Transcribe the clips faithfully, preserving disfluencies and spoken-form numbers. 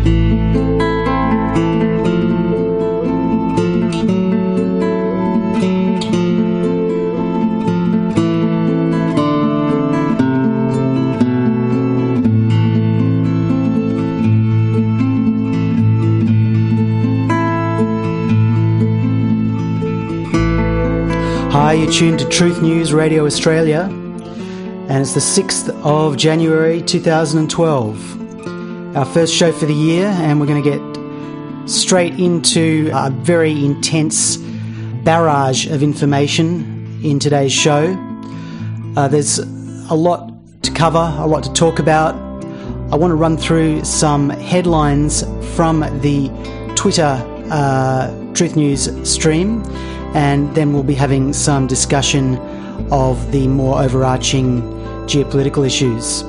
Hi, you're tuned to Truth News Radio Australia, and it's the sixth of January two thousand twelve. Our first show for the year, and we're going to get straight into a very intense barrage of information in today's show. Uh, there's a lot to cover, a lot to talk about. I want to run through some headlines from the Twitter uh, Truth News stream, and then we'll be having some discussion of the more overarching geopolitical issues.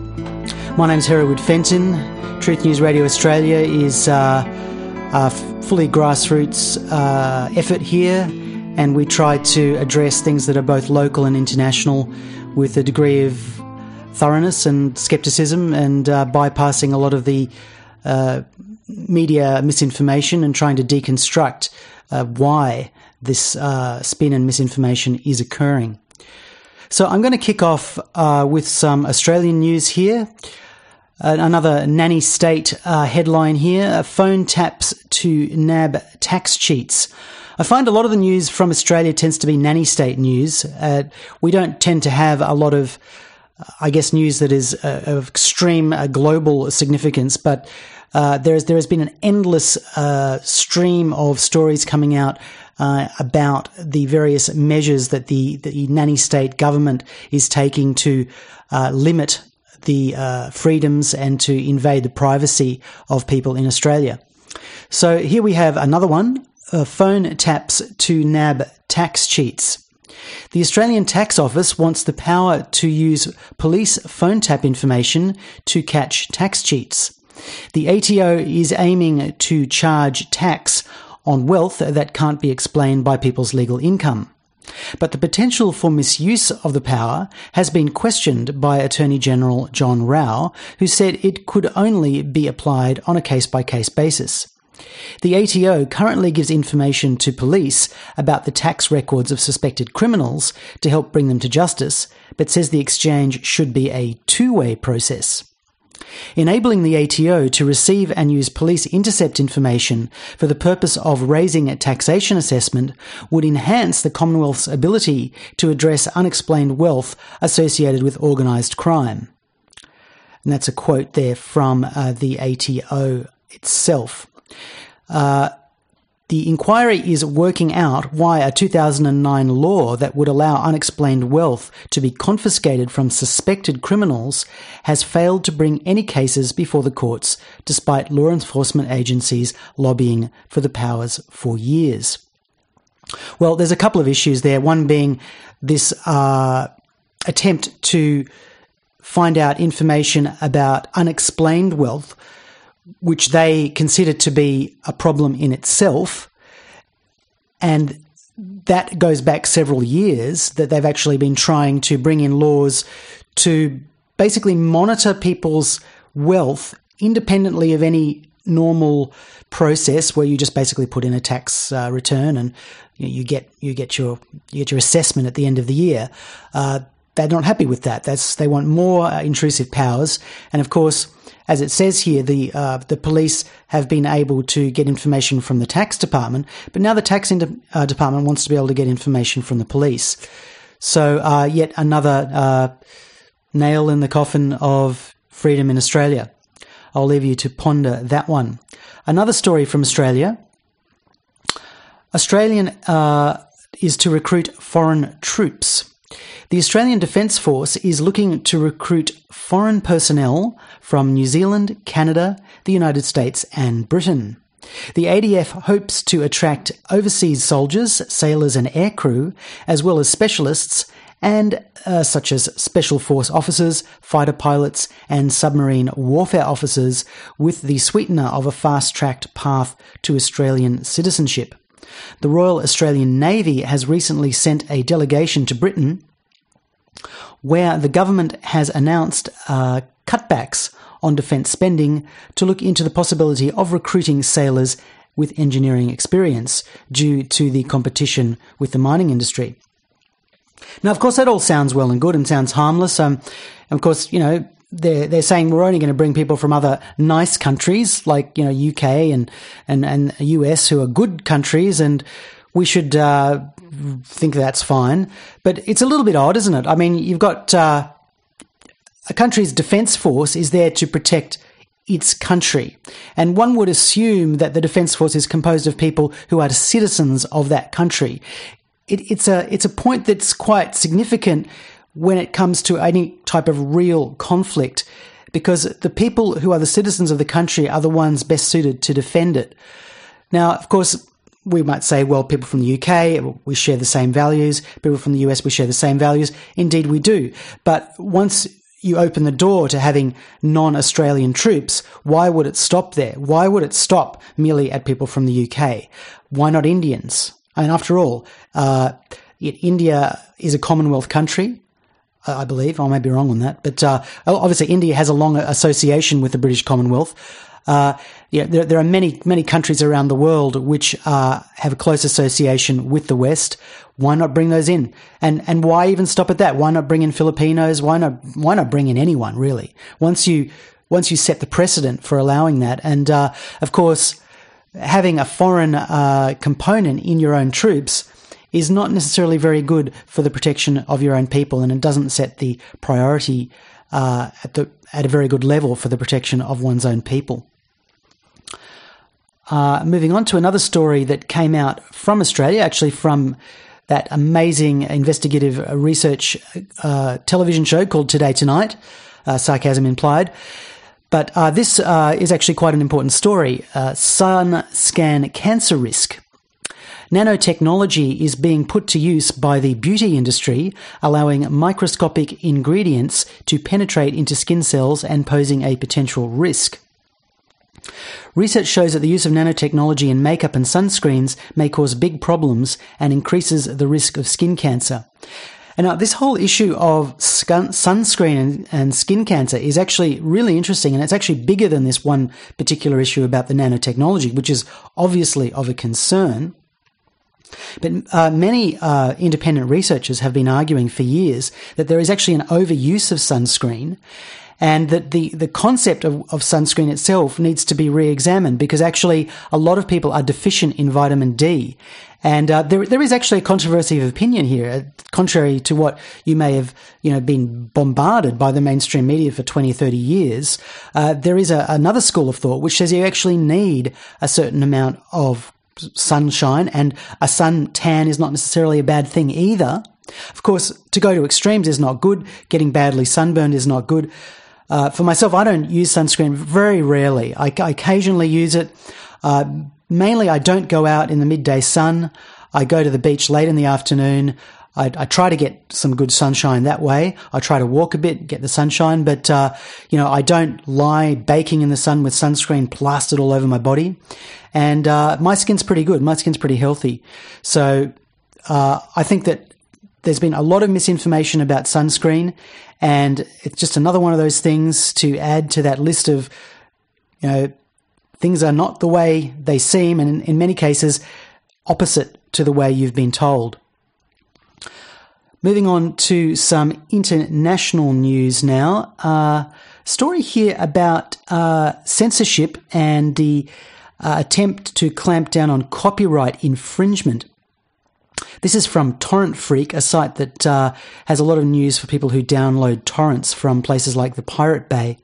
My name's Hereward Fenton. Truth News Radio Australia is uh, a fully grassroots uh, effort here, and we try to address things that are both local and international with a degree of thoroughness and skepticism, and uh, bypassing a lot of the uh, media misinformation and trying to deconstruct uh, why this uh, spin and misinformation is occurring. So I'm going to kick off uh, with some Australian news here. Uh, another nanny state uh, headline here: a phone taps to nab tax cheats. I find a lot of the news from Australia tends to be nanny state news. Uh, we don't tend to have a lot of, I guess, news that is uh, of extreme uh, global significance, but uh, there is there has been an endless uh, stream of stories coming out Uh, about the various measures that the, the nanny state government is taking to uh, limit the uh, freedoms and to invade the privacy of people in Australia. So here we have another one: uh, phone taps to nab tax cheats. The Australian Tax Office wants the power to use police phone tap information to catch tax cheats. The A T O is aiming to charge tax on wealth that can't be explained by people's legal income. But the potential for misuse of the power has been questioned by Attorney General John Rao, who said it could only be applied on a case-by-case basis. The A T O currently gives information to police about the tax records of suspected criminals to help bring them to justice, but says the exchange should be a two-way process. Enabling the A T O to receive and use police intercept information for the purpose of raising a taxation assessment would enhance the Commonwealth's ability to address unexplained wealth associated with organised crime. And that's a quote there from uh, the A T O itself. Uh, The inquiry is working out why a two thousand nine law that would allow unexplained wealth to be confiscated from suspected criminals has failed to bring any cases before the courts, despite law enforcement agencies lobbying for the powers for years. Well, there's a couple of issues there, one being this uh, attempt to find out information about unexplained wealth, which they consider to be a problem in itself. And that goes back several years, that they've actually been trying to bring in laws to basically monitor people's wealth independently of any normal process where you just basically put in a tax uh, return and you, know, you get you get your you get your assessment at the end of the year. Uh, they're not happy with that. That's they want more uh, intrusive powers, and of course, as it says here, the uh, the police have been able to get information from the tax department, but now the tax in- uh, department wants to be able to get information from the police. So uh, yet another uh, nail in the coffin of freedom in Australia. I'll leave you to ponder that one. Another story from Australia. Australian uh, is to recruit foreign troops. The Australian Defence Force is looking to recruit foreign personnel from New Zealand, Canada, the United States and Britain. The A D F hopes to attract overseas soldiers, sailors and aircrew, as well as specialists and uh, such as special force officers, fighter pilots and submarine warfare officers, with the sweetener of a fast-tracked path to Australian citizenship. The Royal Australian Navy has recently sent a delegation to Britain, where the government has announced uh, cutbacks on defence spending to look into the possibility of recruiting sailors with engineering experience due to the competition with the mining industry. Now, of course, that all sounds well and good and sounds harmless. Um, of course, you know, they're, they're saying we're only going to bring people from other nice countries like, you know, U K and, and, and U S who are good countries, and we should uh, think that's fine. But it's a little bit odd, isn't it? I mean, you've got uh, a country's defence force is there to protect its country. And one would assume that the Defence Force is composed of people who are citizens of that country. It, it's a it's a point that's quite significant when it comes to any type of real conflict, because the people who are the citizens of the country are the ones best suited to defend it. Now, of course, we might say, well, people from the U K, we share the same values. People from the U S, we share the same values. Indeed, we do. But once you open the door to having non-Australian troops, why would it stop there? Why would it stop merely at people from the U K? Why not Indians? And after all, uh, India is a Commonwealth country, I believe. I may be wrong on that. But uh, obviously India has a long association with the British Commonwealth. Uh, yeah, there, there are many, many countries around the world which uh, have a close association with the West. Why not bring those in? And and why even stop at that? Why not bring in Filipinos? Why not why not bring in anyone, really? Once you once you set the precedent for allowing that, and uh, of course, having a foreign uh, component in your own troops is not necessarily very good for the protection of your own people, and it doesn't set the priority uh, at the at a very good level for the protection of one's own people. Uh, moving on to another story that came out from Australia, actually from that amazing investigative research uh, television show called Today Tonight, uh, sarcasm implied. But uh, this uh, is actually quite an important story. Uh, Sun Scan Cancer Risk. Nanotechnology is being put to use by the beauty industry, allowing microscopic ingredients to penetrate into skin cells and posing a potential risk. Research shows that the use of nanotechnology in makeup and sunscreens may cause big problems and increases the risk of skin cancer. And now this whole issue of sunscreen and, and skin cancer is actually really interesting, and it's actually bigger than this one particular issue about the nanotechnology, which is obviously of a concern. But uh, many uh, independent researchers have been arguing for years that there is actually an overuse of sunscreen, and that the, the concept of, of sunscreen itself needs to be re-examined, because actually a lot of people are deficient in vitamin D. And uh, there there is actually a controversy of opinion here, contrary to what you may have you know been bombarded by the mainstream media for twenty, thirty years. Uh, there is a, another school of thought which says you actually need a certain amount of sunshine, and a sun tan is not necessarily a bad thing either. Of course, to go to extremes is not good. Getting badly sunburned is not good. Uh, for myself, I don't use sunscreen very rarely. I, I occasionally use it. Uh, mainly, I don't go out in the midday sun. I go to the beach late in the afternoon. I, I try to get some good sunshine that way. I try to walk a bit, get the sunshine, but, uh, you know, I don't lie baking in the sun with sunscreen plastered all over my body. And uh, my skin's pretty good. My skin's pretty healthy. So uh, I think that there's been a lot of misinformation about sunscreen, and it's just another one of those things to add to that list of, you know, things are not the way they seem, and in, in many cases, opposite to the way you've been told. Moving on to some international news now. Uh, story here about uh, censorship and the uh, attempt to clamp down on copyright infringement. This is from Torrent Freak, a site that uh, has a lot of news for people who download torrents from places like the Pirate Bay.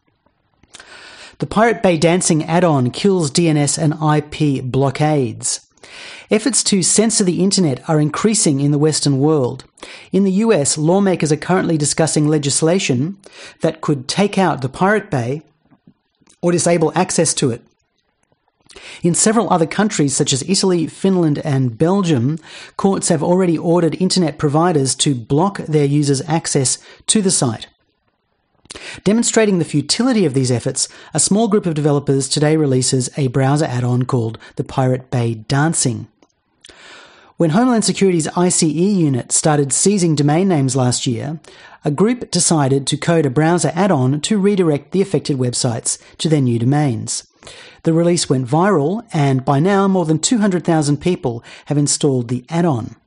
The Pirate Bay Dancing add-on kills D N S and I P blockades. Efforts to censor the internet are increasing in the Western world. In the U S, lawmakers are currently discussing legislation that could take out the Pirate Bay or disable access to it. In several other countries, such as Italy, Finland, and Belgium, courts have already ordered internet providers to block their users' access to the site. Demonstrating the futility of these efforts, a small group of developers today releases a browser add-on called the Pirate Bay Dancing. When Homeland Security's I C E unit started seizing domain names last year, a group decided to code a browser add-on to redirect the affected websites to their new domains. The release went viral, and by now more than two hundred thousand people have installed the add-on.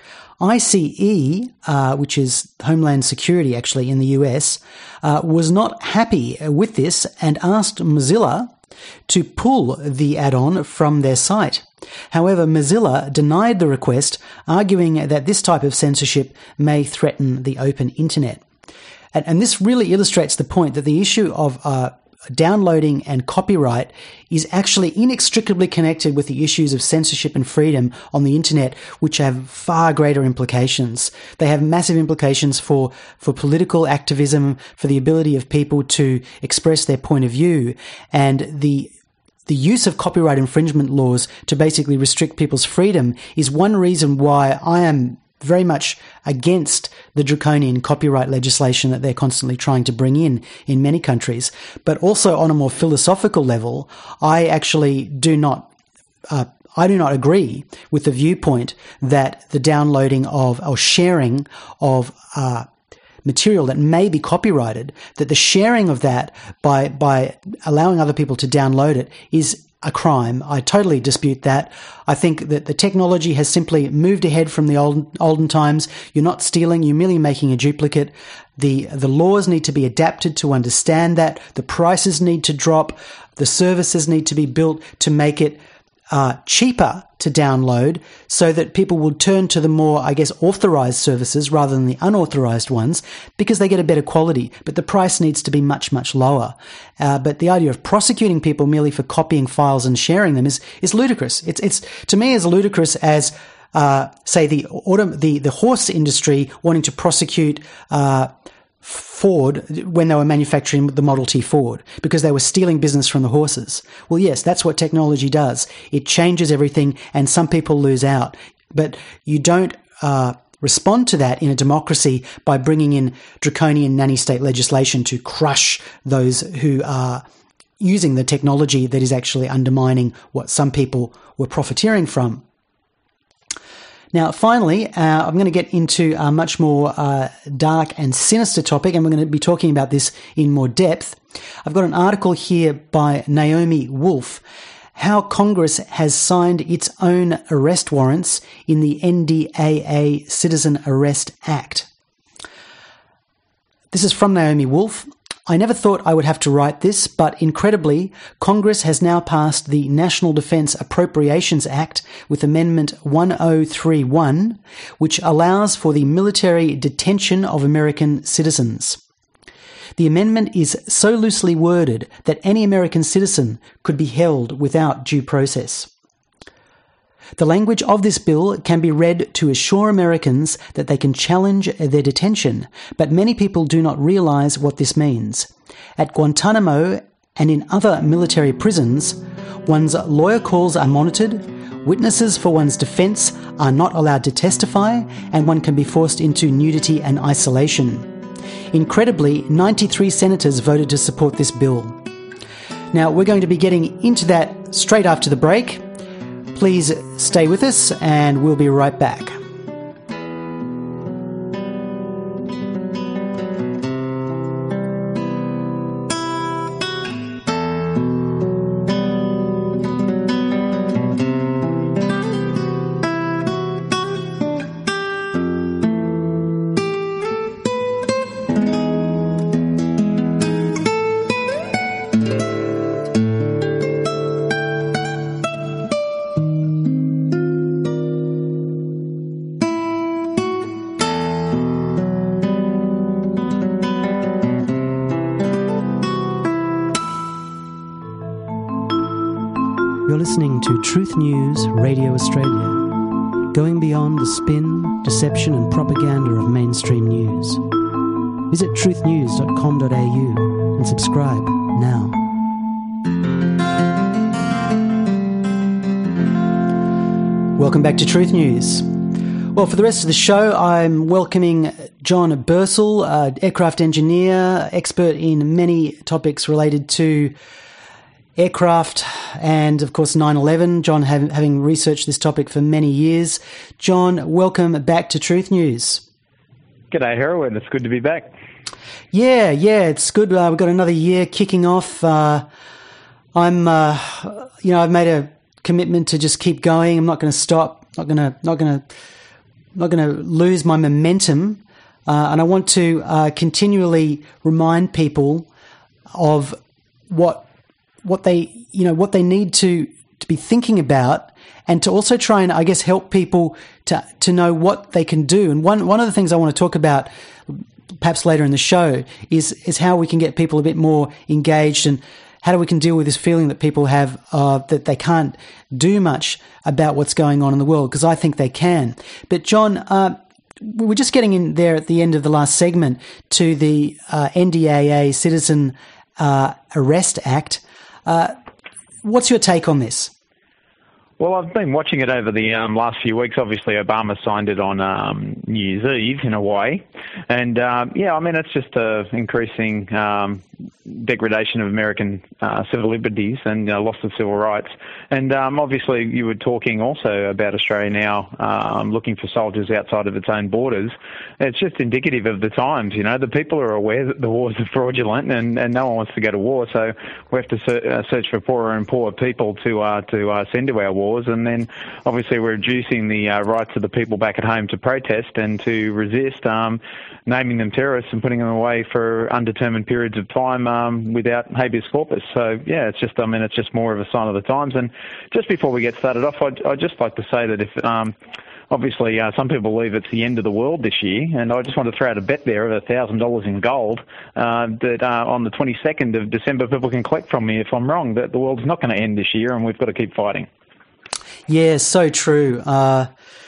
I C E, uh, which is Homeland Security actually in the U S, uh, was not happy with this and asked Mozilla to pull the add-on from their site. However, Mozilla denied the request, arguing that this type of censorship may threaten the open internet. And, and this really illustrates the point that the issue of uh, downloading and copyright is actually inextricably connected with the issues of censorship and freedom on the internet, which have far greater implications. They have massive implications for, for political activism, for the ability of people to express their point of view, and the The use of copyright infringement laws to basically restrict people's freedom is one reason why I am very much against the draconian copyright legislation that they're constantly trying to bring in in many countries. But also on a more philosophical level, I actually do not uh, I do not agree with the viewpoint that the downloading of or sharing of uh, material that may be copyrighted, that the sharing of that by by allowing other people to download it is a crime. I totally dispute that. I think that the technology has simply moved ahead from the old, olden times. You're not stealing, you're merely making a duplicate. The, the laws need to be adapted to understand that. The prices need to drop. The services need to be built to make it uh, cheaper to download so that people will turn to the more, I guess, authorized services rather than the unauthorized ones because they get a better quality. But the price needs to be much, much lower. Uh, but the idea of prosecuting people merely for copying files and sharing them is, is ludicrous. It's, it's, to me, as ludicrous as, uh, say, the auto, the, the horse industry wanting to prosecute, uh, Ford when they were manufacturing the Model T Ford because they were stealing business from the horses. Well, yes, that's what technology does. It changes everything and some people lose out. But you don't uh, respond to that in a democracy by bringing in draconian nanny state legislation to crush those who are using the technology that is actually undermining what some people were profiteering from. Now, finally, uh, I'm going to get into a much more uh, dark and sinister topic, and we're going to be talking about this in more depth. I've got an article here by Naomi Wolf, how Congress has signed its own arrest warrants in the N D A A Citizen Arrest Act. This is from Naomi Wolf. I never thought I would have to write this, but incredibly, Congress has now passed the National Defense Appropriations Act with Amendment one oh three one, which allows for the military detention of American citizens. The amendment is so loosely worded that any American citizen could be held without due process. The language of this bill can be read to assure Americans that they can challenge their detention, but many people do not realize what this means. At Guantanamo and in other military prisons, one's lawyer calls are monitored, witnesses for one's defense are not allowed to testify, and one can be forced into nudity and isolation. Incredibly, ninety-three senators voted to support this bill. Now, we're going to be getting into that straight after the break. Please stay with us and we'll be right back. You're listening to Truth News Radio Australia, going beyond the spin, deception and propaganda of mainstream news. Visit truth news dot com dot a u and subscribe now. Welcome back to Truth News. Well, for the rest of the show, I'm welcoming John Bursell, uh, aircraft engineer, expert in many topics related to aircraft, and of course nine eleven. John, having, having researched this topic for many years. John, welcome back to Truth News. G'day, Heroin. It's good to be back. Yeah, yeah, it's good. Uh, we've got another year kicking off. Uh, I'm, uh, you know, I've made a commitment to just keep going. I'm not going to stop. Not going to, not going to, not going to lose my momentum. Uh, and I want to uh, continually remind people of what what they you know what they need to to be thinking about, and to also try and I guess help people to to know what they can do. And one one of the things I want to talk about perhaps later in the show is is how we can get people a bit more engaged, and how do we can deal with this feeling that people have uh, that they can't do much about what's going on in the world, because I think they can. But John, uh, we're just getting in there at the end of the last segment to the uh, N D A A Citizen uh, Arrest Act. Uh, what's your take on this? Well, I've been watching it over the um, last few weeks. Obviously, Obama signed it on um, New Year's Eve in Hawaii. And, um, yeah, I mean, it's just an increasing um, degradation of American uh, civil liberties and uh, loss of civil rights. And um, obviously, you were talking also about Australia now um, looking for soldiers outside of its own borders. It's just indicative of the times, you know. The people are aware that the wars are fraudulent, and, and no one wants to go to war. So we have to ser- uh, search for poorer and poorer people to, uh, to uh, send to our wars. And then, obviously, we're reducing the uh, rights of the people back at home to protest and to resist, um, naming them terrorists and putting them away for undetermined periods of time um, without habeas corpus. So, yeah, it's just, I mean, it's just more of a sign of the times. And just before we get started off, I'd, I'd just like to say that if... Um, Obviously, uh, some people believe it's the end of the world this year, and I just want to throw out a bet there of one thousand dollars in gold uh, that uh, on the twenty-second of December people can collect from me if I'm wrong, that the world's not going to end this year and we've got to keep fighting. Yeah, so true. Uh,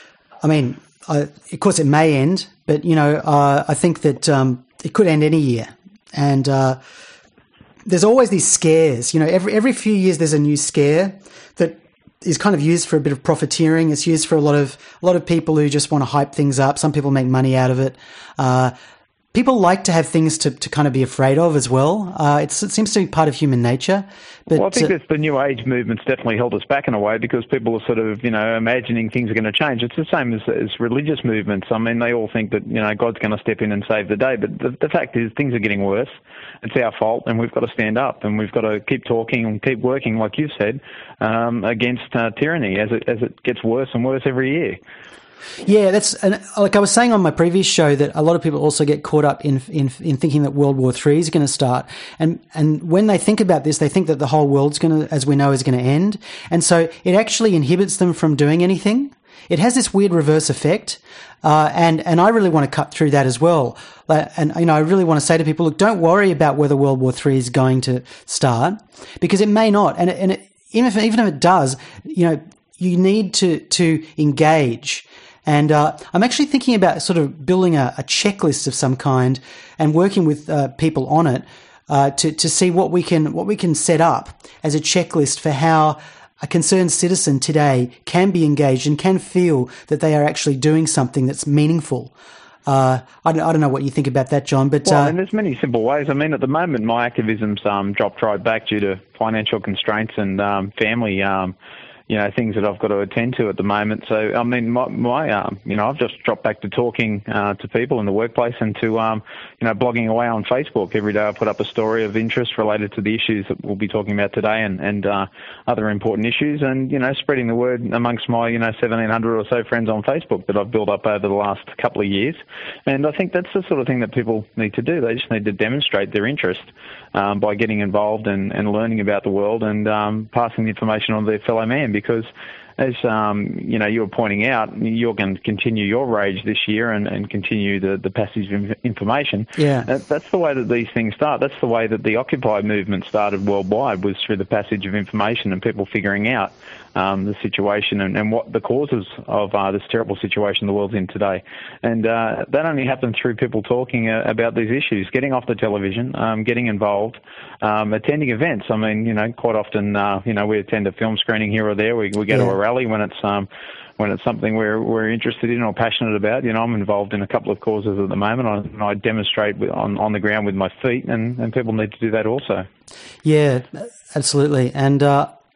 I mean, I, of course it may end, but, you know, uh, I think that um, it could end any year. And uh, there's always these scares. You know, every every few years there's a new scare that is kind of used for a bit of profiteering. It's used for a lot of a lot of people who just want to hype things up. Some people make money out of it. Uh, people like to have things to, to kind of be afraid of as well. Uh, it's, it seems to be part of human nature. But, well, I think uh, that the New Age movement's definitely held us back in a way, because people are sort of, you know, imagining things are going to change. It's the same as, as religious movements. I mean, they all think that, you know, God's going to step in and save the day. But the, the fact is, things are getting worse. It's our fault, and we've got to stand up, and we've got to keep talking and keep working, like you've said, um, against uh, tyranny as it as it gets worse and worse every year. Yeah, that's and like I was saying on my previous show, that a lot of people also get caught up in in, in thinking that World War Three is going to start, and and when they think about this, they think that the whole world's going to, as we know, is going to end, and so it actually inhibits them from doing anything. It has this weird reverse effect, uh, and and I really want to cut through that as well. Uh, and you know, I really want to say to people, look, don't worry about whether World War Three is going to start, because it may not, and it, and it, even if even if it does, you know, you need to to engage. And uh, I'm actually thinking about sort of building a, a checklist of some kind and working with uh, people on it uh, to to see what we can what we can set up as a checklist for how a concerned citizen today can be engaged and can feel that they are actually doing something that's meaningful. Uh, I, don't, I don't know what you think about that, John, but... Well, uh, and there's many simple ways. I mean, at the moment, my activism's um, dropped right back due to financial constraints and um, family um you know, things that I've got to attend to at the moment. So, I mean, my, my um, you know, I've just dropped back to talking uh, to people in the workplace and to, um, you know, blogging away on Facebook. Every day I put up a story of interest related to the issues that we'll be talking about today, and, and uh, other important issues, and, you know, spreading the word amongst my, you know, seventeen hundred or so friends on Facebook that I've built up over the last couple of years. And I think that's the sort of thing that people need to do. They just need to demonstrate their interest um, by getting involved and, and learning about the world and um, passing the information on to their fellow man, because as um, you know, you were pointing out, you're going to continue your rage this year and, and continue the, the passage of information. Yeah. That, that's the way that these things start. That's the way that the Occupy movement started worldwide, was through the passage of information and people figuring out um, the situation and, and what the causes of uh, this terrible situation the world's in today. And uh, that only happened through people talking uh, about these issues, getting off the television, um, getting involved, um, attending events. I mean, you know, quite often, uh, you know, we attend a film screening here or there. We, we go yeah. to a rally when it's um, when it's something we're we're interested in or passionate about. You know, I'm involved in a couple of causes at the moment. I, and I demonstrate on on the ground with my feet, and, and people need to do that also. Yeah, absolutely. And uh,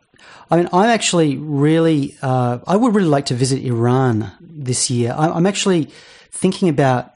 I mean, I'm actually really, uh, I would really like to visit Iran this year. I'm actually thinking about,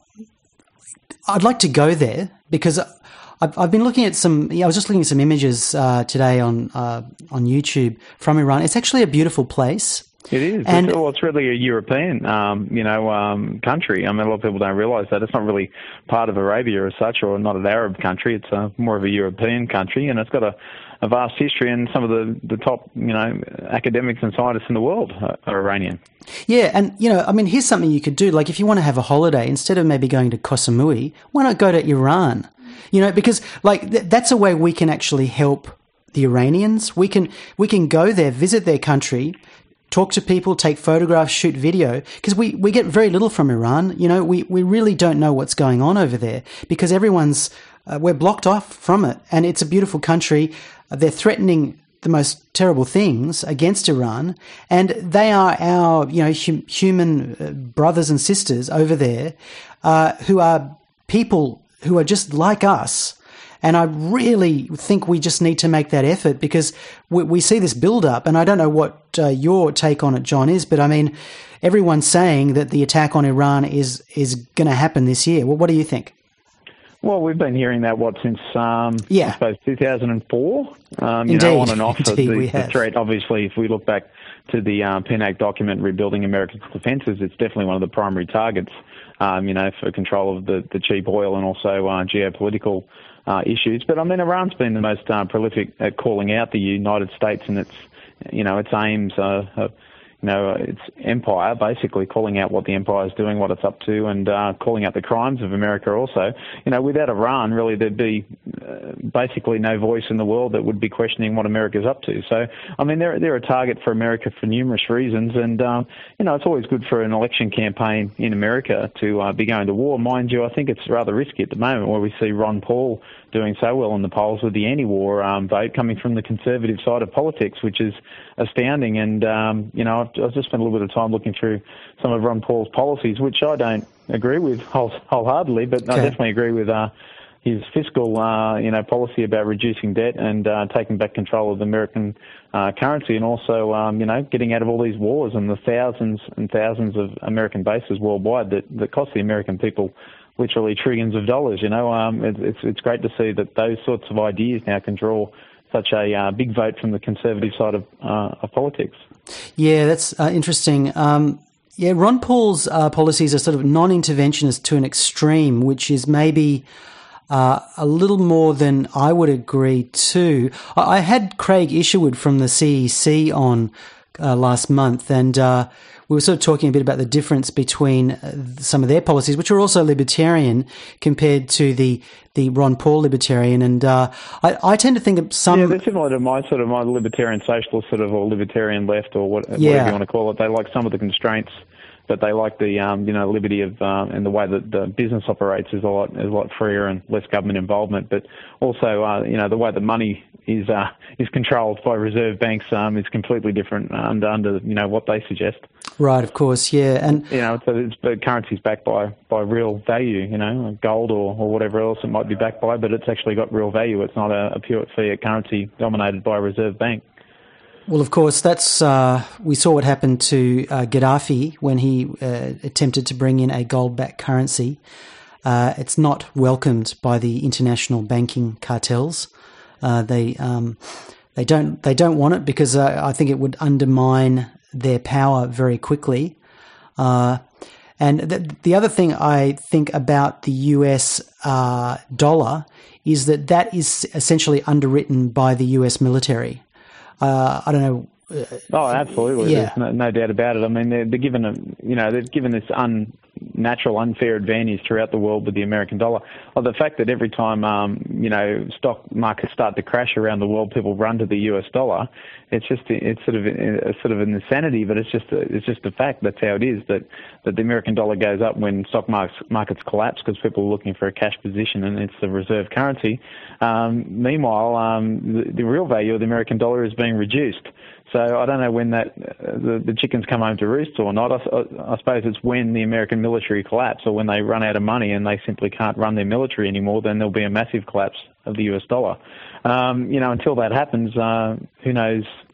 I'd like to go there because I've, I've been looking at some, I was just looking at some images uh, today on uh, on YouTube from Iran. It's actually a beautiful place. It is. And it's, well, it's really a European, um, you know, um, country. I mean, a lot of people don't realise that. It's not really part of Arabia as such, or not an Arab country. It's uh, more of a European country, and it's got a, a vast history, and some of the, the top, you know, academics and scientists in the world are, are Iranian. Yeah, and, you know, I mean, here's something you could do. Like, if you want to have a holiday, instead of maybe going to Koh Samui, why not go to Iran? You know, because, like, th- that's a way we can actually help the Iranians. We can we can go there, visit their country, talk to people, take photographs, shoot video, because we, we get very little from Iran. You know, we, we really don't know what's going on over there because everyone's, uh, we're blocked off from it. And it's a beautiful country. Uh, they're threatening the most terrible things against Iran. And they are our, you know, hum, human uh, brothers and sisters over there uh, who are people who are just like us. And I really think we just need to make that effort because we, we see this build-up, and I don't know what uh, your take on it, John, is, but I mean, everyone's saying that the attack on Iran is is going to happen this year. Well, what do you think? Well, we've been hearing that, what, since, um, yeah. I suppose, two thousand four? Um, you Indeed. know, on and off. Indeed, the, we the have. threat, obviously, if we look back to the um, PENAC document, Rebuilding America's Defences, it's definitely one of the primary targets, um, you know, for control of the, the cheap oil and also uh, geopolitical Uh, issues. But I mean, Iran's been the most uh, prolific at calling out the United States and its, you know, its aims, uh, uh, you know, its empire, basically calling out what the empire is doing, what it's up to, and uh, calling out the crimes of America also. You know, without Iran, really, there'd be uh, basically no voice in the world that would be questioning what America's up to. So, I mean, they're, they're a target for America for numerous reasons, and, um, you know, it's always good for an election campaign in America to uh, be going to war. Mind you, I think it's rather risky at the moment where we see Ron Paul doing so well in the polls with the anti-war um, vote coming from the conservative side of politics, which is astounding. And, um, you know, I've, I've just spent a little bit of time looking through some of Ron Paul's policies, which I don't agree with whole, wholeheartedly, but okay. I definitely agree with uh, his fiscal, uh, you know, policy about reducing debt and uh, taking back control of the American uh, currency, and also, um, you know, getting out of all these wars and the thousands and thousands of American bases worldwide that, that cost the American people literally trillions of dollars. You know, um, it, it's it's great to see that those sorts of ideas now can draw such a uh, big vote from the conservative side of, uh, of politics. Yeah, that's uh, interesting. Um, yeah, Ron Paul's uh, policies are sort of non-interventionist to an extreme, which is maybe uh, a little more than I would agree to. I, I had Craig Isherwood from the C E C on uh, last month, and uh, we were sort of talking a bit about the difference between uh, some of their policies, which are also libertarian, compared to the, the Ron Paul libertarian. And uh, I, I tend to think of some... Yeah, they're similar to my sort of my libertarian socialist sort of, or libertarian left, or what, yeah. whatever you want to call it. They like some of the constraints, but they like the um, you know liberty of um, and the way that the business operates is a lot is a lot freer and less government involvement. But also uh, you know the way that money is uh, is controlled by reserve banks um, is completely different under under you know what they suggest. Right, of course, yeah, and you know so it's, the currency's backed by, by real value, you know, gold or, or whatever else it might be backed by, but it's actually got real value. It's not a, a pure fiat currency dominated by a reserve bank. Well, of course, that's uh, we saw what happened to uh, Gaddafi when he uh, attempted to bring in a gold-backed currency. Uh, it's not welcomed by the international banking cartels. Uh, they um, they don't they don't want it because uh, I think it would undermine their power very quickly. Uh, and the, the other thing I think about the U S uh, dollar is that that is essentially underwritten by the U S military. Uh, I don't know. Uh, oh, absolutely. Yeah. There's no, no doubt about it. I mean, they're, they're given a, you know, they've given this unnatural, unfair advantage throughout the world with the American dollar. Well, the fact that every time, um, you know, stock markets start to crash around the world, people run to the U S dollar. It's just, it's sort of, a, sort of an insanity, but it's just, a, it's just a fact. That's how it is. That that the American dollar goes up when stock markets markets collapse because people are looking for a cash position, and it's the reserve currency. Um, meanwhile, um, the, the real value of the American dollar is being reduced. So I don't know when that uh, the, the chickens come home to roost or not. I, I suppose it's when the American military collapse or when they run out of money and they simply can't run their military anymore, then there'll be a massive collapse of the U S dollar. Um, you know, until that happens, uh, who knows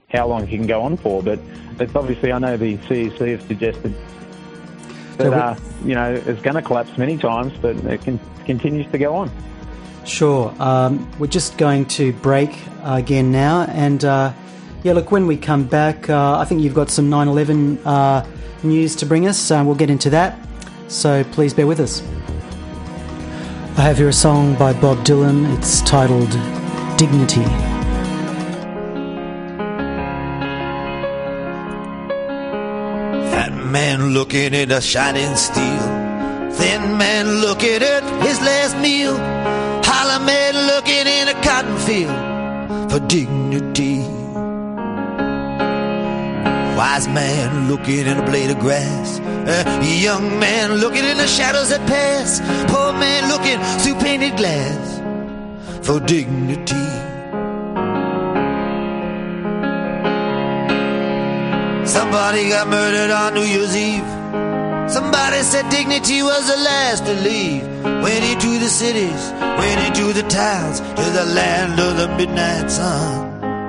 how long it can go on for. But it's obviously, I know the C E C have suggested that, uh, you know, it's going to collapse many times, but it can, continues to go on. Sure. Um, we're just going to break uh, again now. And, uh, yeah, look, when we come back, uh, I think you've got some nine eleven uh, news to bring us. Uh, we'll get into that. So please bear with us. I have here a song by Bob Dylan. It's titled Dignity. Fat man looking at a shining steel. Thin man looking at his last meal. Holler man looking in a cotton field for dignity. Wise man looking in a blade of grass. A young man looking in the shadows that pass. Poor man looking through painted glass for dignity. Somebody got murdered on New Year's Eve. Somebody said dignity was the last to leave. Went into the cities, went into the towns, to the land of the midnight sun.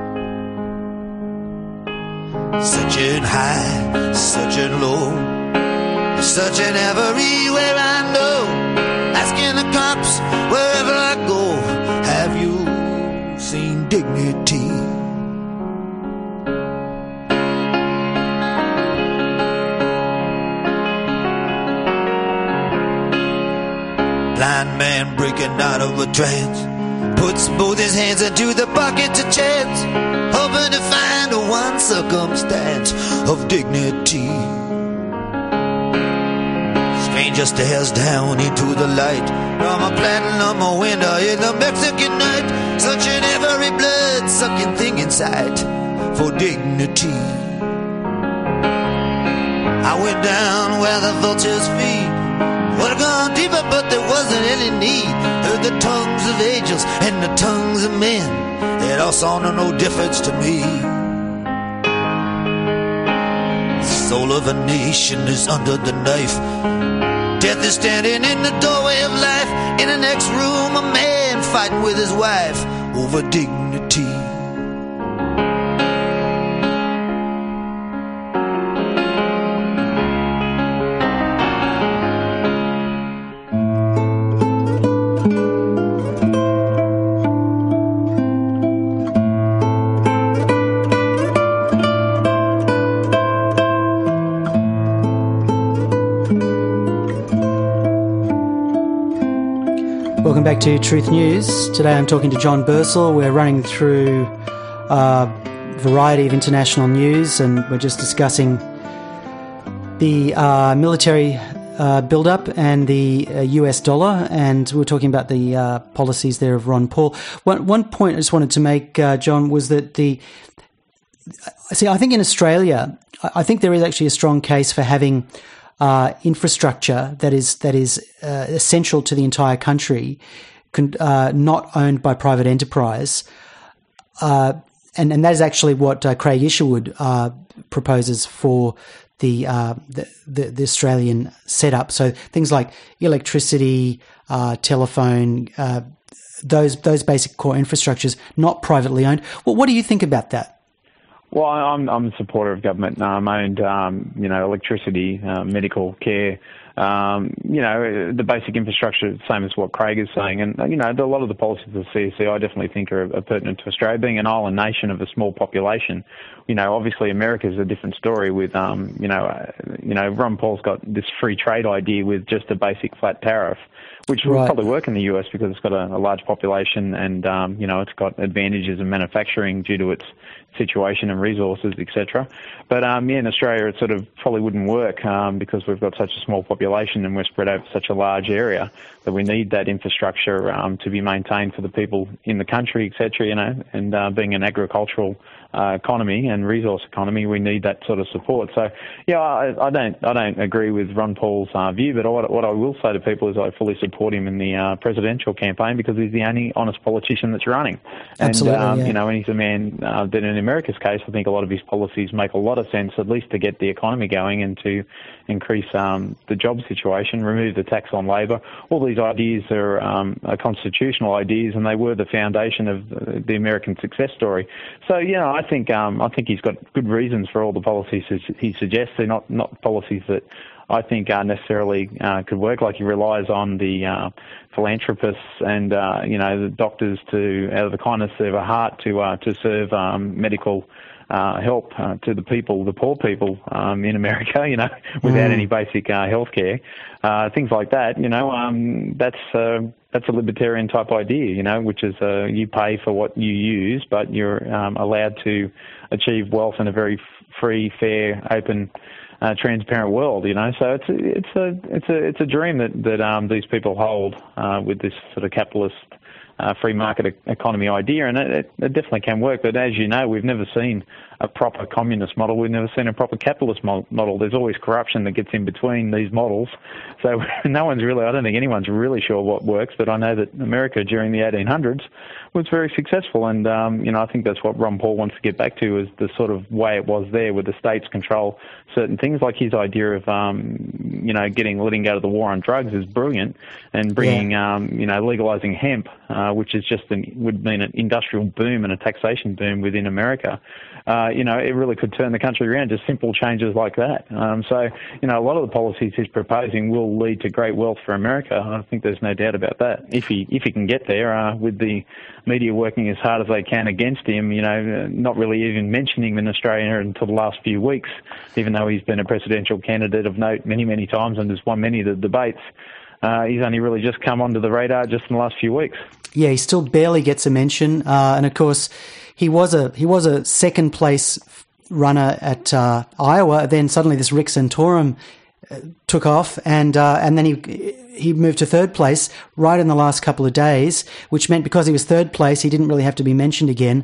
Searching high, searching low, searching everywhere I know, asking the cops wherever I go, have you seen dignity? Blind man breaking out of a trance, puts both his hands into the bucket to chance, hoping to find a one circumstance of dignity. Stranger stares down into the light from a platinum window in the Mexican night, searching every blood-sucking thing in sight for dignity. I went down where the vultures feed. Would have gone deeper, but there wasn't any need. Heard the tongues of angels and the tongues of men. It all sounded no difference to me. The soul of a nation is under the knife. Death is standing in the doorway of life. In the next room, a man fighting with his wife over dignity. Welcome back to Truth News. Today I'm talking to John Bursell. We're running through a variety of international news, and we're just discussing the uh, military uh, build-up and the uh, U S dollar, and we're talking about the uh, policies there of Ron Paul. One, one point I just wanted to make, uh, John, was that the... See, I think in Australia, I think there is actually a strong case for having Uh, infrastructure that is that is uh, essential to the entire country, con- uh, not owned by private enterprise, uh, and and that is actually what uh, Craig Isherwood uh, proposes for the, uh, the, the the Australian setup. So things like electricity, uh, telephone, uh, those those basic core infrastructures, not privately owned. Well, what do you think about that? Well, I'm I'm a supporter of government-owned, um, you know, electricity, uh, medical care, um, you know, the basic infrastructure, same as what Craig is saying. And, you know, a lot of the policies of the C E C I definitely think are, are pertinent to Australia. Being an island nation of a small population, you know, obviously America's a different story with, um, you know, uh, you know, Ron Paul's got this free trade idea with just a basic flat tariff, which will right. probably work in the U S because it's got a, a large population and, um, you know, it's got advantages in manufacturing due to its situation and resources, et cetera. But, um, yeah, in Australia it sort of probably wouldn't work um, because we've got such a small population and we're spread over such a large area that we need that infrastructure um, to be maintained for the people in the country, et cetera, you know, and uh, being an agricultural uh, economy and resource economy, we need that sort of support. So, yeah, I, I don't I don't agree with Ron Paul's uh, view, but what, what I will say to people is I fully support him in the uh, presidential campaign because he's the only honest politician that's running. Absolutely, and, um, yeah. you know, and he's a man uh, that in in America's case, I think a lot of his policies make a lot of sense, at least to get the economy going and to increase um, the job situation, remove the tax on labour. All these ideas are, um, are constitutional ideas, and they were the foundation of the, the American success story. So, you know, I think um, I think he's got good reasons for all the policies he suggests. They're not, not policies that I think uh, necessarily uh, could work. Like, he relies on the uh, philanthropists and uh, you know, the doctors to, out of the kindness of their heart, to uh, to serve um, medical uh, help uh, to the people, the poor people um, in America. You know, without mm. any basic uh, health care, uh, things like that. You know, um, that's uh, that's a libertarian type idea. You know, which is uh, you pay for what you use, but you're um, allowed to achieve wealth in a very free, fair, open, Uh, transparent world, you know. So it's it's a it's a it's a dream that that um, these people hold uh, with this sort of capitalist uh, free market e- economy idea, and it, it definitely can work. But as you know, we've never seen a proper communist model. We've never seen a proper capitalist mo- model. There's always corruption that gets in between these models. So no one's really, I don't think anyone's really sure what works. But I know that America during the eighteen hundreds was very successful, and um, you know, I think that's what Ron Paul wants to get back to, is the sort of way it was there, where the states control certain things. Like his idea of um, you know, getting letting go to the war on drugs is brilliant, and bringing yeah. um, you know, legalizing hemp, uh, which is just an, would mean an industrial boom and a taxation boom within America. Uh, you know, it really could turn the country around, just simple changes like that. Um, so, you know, a lot of the policies he's proposing will lead to great wealth for America. I think there's no doubt about that. If he if he can get there, uh, with the media working as hard as they can against him, you know, not really even mentioning him in Australia until the last few weeks, even though he's been a presidential candidate of note many, many times and has won many of the debates. Uh, he's only really just come onto the radar just in the last few weeks. Yeah, he still barely gets a mention, uh, and of course, he was a he was a second place runner at uh, Iowa. Then suddenly, this Rick Santorum uh, took off, and uh, and then he he moved to third place right in the last couple of days, which meant because he was third place, he didn't really have to be mentioned again.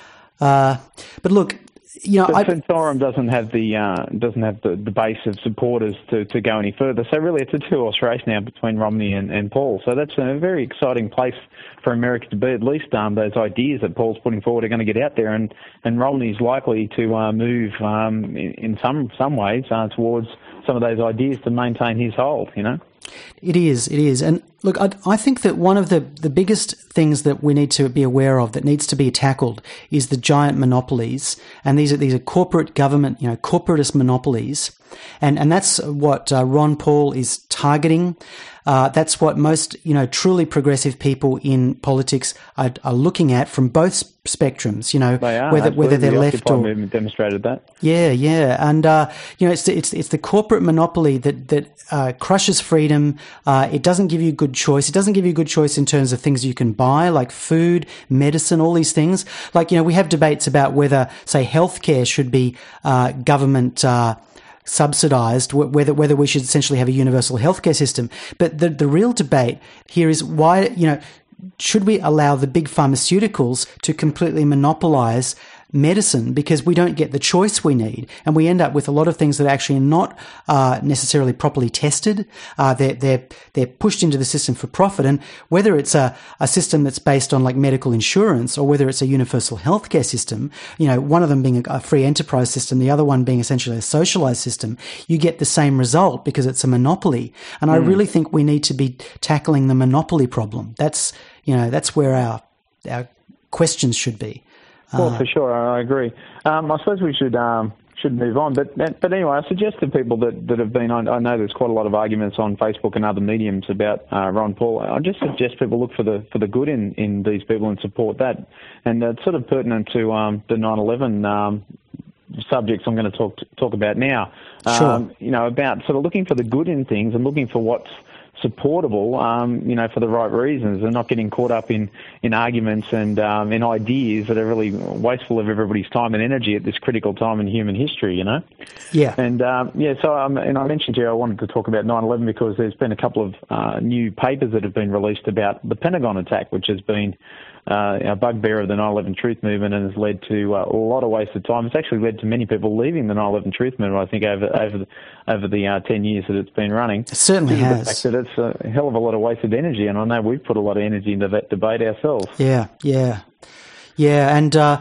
Uh, but look. You know, but Santorum doesn't have the uh, doesn't have the, the base of supporters to, to go any further. So really, it's a two-horse race now between Romney and, and Paul. So that's a very exciting place for America to be. At least um, those ideas that Paul's putting forward are going to get out there, and, and Romney's likely to uh, move um, in, in some some ways uh, towards some of those ideas to maintain his hold. You know. It is, it is. And look, I, I think that one of the, the biggest things that we need to be aware of, that needs to be tackled, is the giant monopolies. And these are these are corporate government, you know, corporatist monopolies. And and that's what uh, Ron Paul is targeting. Uh, that's what most, you know, truly progressive people in politics are, are looking at from both spectrums. You know, they are, whether whether they're the left Occupy or movement demonstrated that. Yeah, yeah, and uh, you know, it's the, it's it's the corporate monopoly that that uh, crushes freedom. Uh, it doesn't give you good choice. It doesn't give you good choice in terms of things you can buy, like food, medicine, all these things. Like, you know, we have debates about whether, say, healthcare should be uh, government. Uh, subsidized, whether whether we should essentially have a universal healthcare system. But the the real debate here is why, you know, should we allow the big pharmaceuticals to completely monopolize medicine, because we don't get the choice we need, and we end up with a lot of things that are actually not uh, necessarily properly tested. Uh, they're they're they're pushed into the system for profit, and whether it's a, a system that's based on like medical insurance, or whether it's a universal healthcare system, you know, one of them being a, a free enterprise system, the other one being essentially a socialized system, you get the same result because it's a monopoly. And mm. I really think we need to be tackling the monopoly problem. That's, you know, that's where our our questions should be. Well, for sure, I agree. Um, I suppose we should um, should move on. But but anyway, I suggest to people that, that have been on, I know there's quite a lot of arguments on Facebook and other mediums about uh, Ron Paul. I just suggest people look for the for the good in, in these people and support that. And it's sort of pertinent to um, the nine eleven um, subjects I'm going to talk talk about now. Sure. Um, you know, about sort of looking for the good in things and looking for what's supportable, um, you know, for the right reasons, and not getting caught up in, in arguments and um, in ideas that are really wasteful of everybody's time and energy at this critical time in human history, you know? Yeah. And, um, yeah, so, um, and I mentioned to you I wanted to talk about nine eleven because there's been a couple of uh, new papers that have been released about the Pentagon attack, which has been uh, a bugbear of the nine eleven truth movement and has led to uh, a lot of wasted time. It's actually led to many people leaving the nine eleven truth movement, I think, over over the, over the uh, ten years that it's been running. It certainly has. The fact that it's a hell of a lot of wasted energy, and I know we've put a lot of energy into that debate ourselves. Yeah, yeah. Yeah, and uh,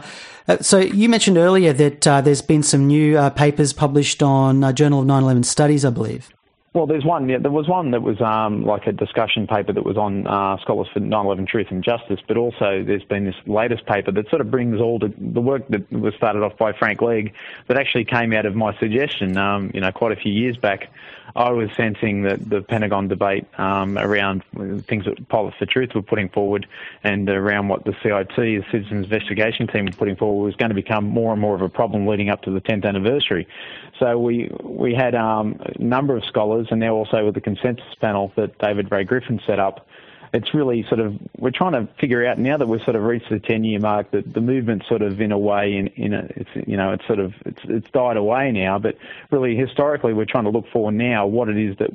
Uh, so you mentioned earlier that uh, there's been some new uh, papers published on uh, Journal of nine eleven Studies, I believe. Well, there's one. Yeah, there was one that was um, like a discussion paper that was on uh, Scholars for nine eleven Truth and Justice, but also there's been this latest paper that sort of brings all the, the work that was started off by Frank Legg that actually came out of my suggestion, um, you know, quite a few years back. I was sensing that the Pentagon debate um, around things that Pilots for Truth were putting forward and around what the C I T, the Citizens Investigation Team, were putting forward was going to become more and more of a problem leading up to the tenth anniversary. So we we had um, a number of scholars, and now also with the consensus panel that David Ray Griffin set up. It's really sort of, we're trying to figure out now that we've sort of reached the ten-year mark that the movement's sort of in a way, in, in a, it's, you know, it's sort of, it's, it's died away now, but really historically we're trying to look for now what it is that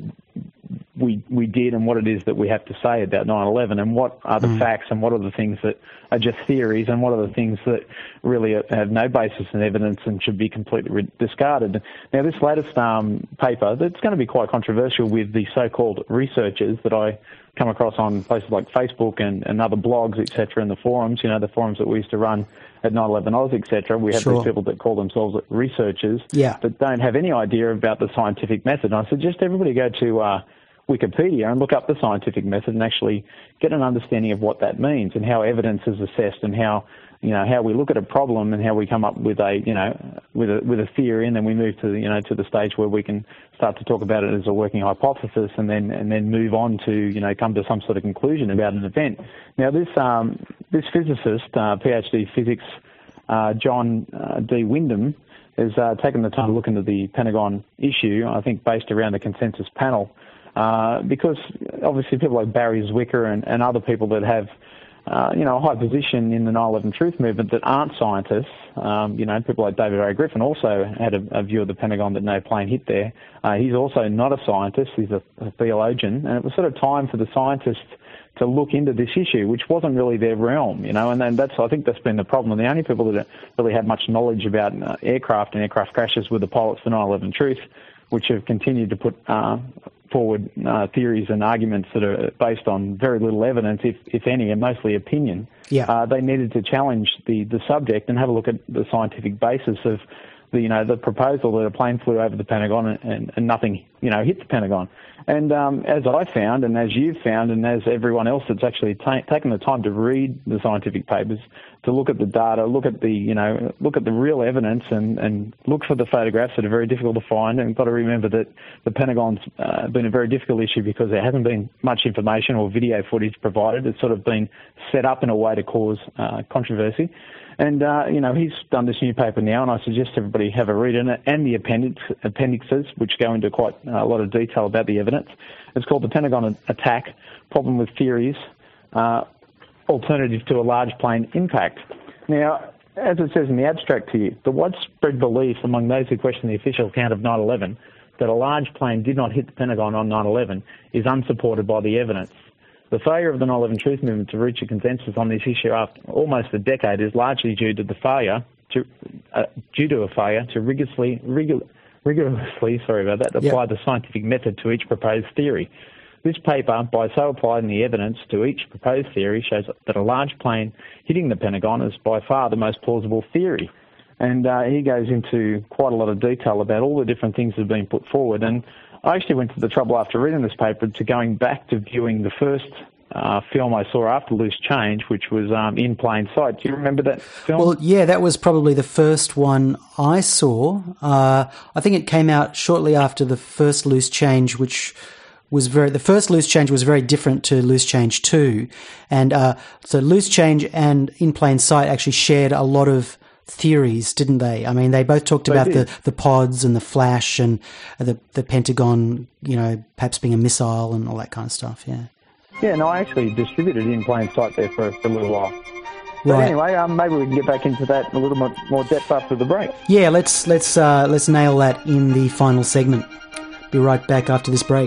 we we did and what it is that we have to say about nine eleven and what are the mm. facts and what are the things that are just theories and what are the things that really have no basis in evidence and should be completely discarded. Now, this latest um, paper, that's going to be quite controversial with the so-called researchers that I come across on places like Facebook and, and other blogs, et cetera, and the forums, you know, the forums that we used to run at nine eleven Oz, et cetera. We have sure. these people that call themselves researchers yeah. that don't have any idea about the scientific method. And I suggest everybody go to uh, Wikipedia and look up the scientific method and actually get an understanding of what that means and how evidence is assessed and how, you know, how we look at a problem and how we come up with a, you know, with a with a theory, and then we move to, you know, to the stage where we can start to talk about it as a working hypothesis, and then and then move on to, you know, come to some sort of conclusion about an event. Now, this um, this physicist, uh, PhD physics, uh, John uh, D. Wyndham, has uh, taken the time to look into the Pentagon issue. I think based around the consensus panel, uh, because obviously people like Barry Zwicker and, and other people that have Uh, you know, a high position in the nine eleven Truth movement that aren't scientists. Um, you know, people like David Ray Griffin also had a, a view of the Pentagon that no plane hit there. Uh, he's also not a scientist. He's a, a theologian. And it was sort of time for the scientists to look into this issue, which wasn't really their realm, you know, and then that's, I think that's been the problem. And the only people that really had much knowledge about uh, aircraft and aircraft crashes were the Pilots for nine eleven Truth, which have continued to put uh, forward uh, theories and arguments that are based on very little evidence, if, if any, and mostly opinion. Yeah. Uh, they needed to challenge the, the subject and have a look at the scientific basis of the, you know, the proposal that a plane flew over the Pentagon and, and, and nothing, you know, hit the Pentagon. And um, as I found, and as you've found, and as everyone else that's actually ta- taken the time to read the scientific papers, to look at the data, look at the, you know, look at the real evidence, and, and look for the photographs that are very difficult to find. And you've got to remember that the Pentagon's uh, been a very difficult issue because there hasn't been much information or video footage provided. It's sort of been set up in a way to cause uh, controversy. And, uh, you know, he's done this new paper now, and I suggest everybody have a read in it, and the appendix, appendixes, which go into quite a lot of detail about the evidence. It's called The Pentagon Attack, Problem with Theories, uh, Alternative to a Large Plane Impact. Now, as it says in the abstract here, the widespread belief among those who question the official account of nine eleven that a large plane did not hit the Pentagon on nine eleven is unsupported by the evidence. The failure of the nine eleven Truth movement to reach a consensus on this issue after almost a decade is largely due to the failure to uh, due to a failure to rigorously rigor, rigorously sorry about that apply yep. the scientific method to each proposed theory. This paper, by so applying the evidence to each proposed theory, shows that a large plane hitting the Pentagon is by far the most plausible theory. And uh, he goes into quite a lot of detail about all the different things that have been put forward. And I actually went to the trouble after reading this paper to going back to viewing the first uh, film I saw after Loose Change, which was um, In Plain Sight. Do you remember that film? Well, yeah, that was probably the first one I saw. Uh, I think it came out shortly after the first Loose Change, which was very, the first Loose Change was very different to Loose Change two. And uh, so Loose Change and In Plain Sight actually shared a lot of theories, didn't they? I mean, they both talked they about the, the pods and the flash and the the Pentagon, you know, perhaps being a missile and all that kind of stuff, yeah. Yeah, no, I actually distributed In Plain Sight there for, for a little while. But right. anyway, um, maybe we can get back into that in a little more, more depth after the break. Yeah, let's let's uh, let's nail that in the final segment. Be right back after this break.